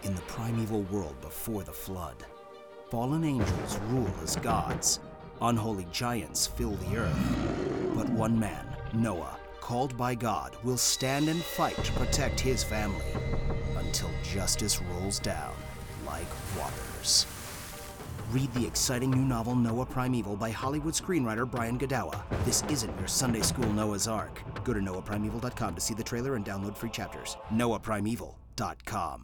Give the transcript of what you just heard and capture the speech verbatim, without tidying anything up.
In the primeval world before the flood, fallen angels rule as gods. Unholy giants fill the earth. But one man, Noah, called by God, will stand and fight to protect his family until justice rolls down like waters. Read the exciting new novel Noah Primeval by Hollywood screenwriter Brian Godawa. This isn't your Sunday school Noah's Ark. Go to noah primeval dot com to see the trailer and download free chapters. noah primeval dot com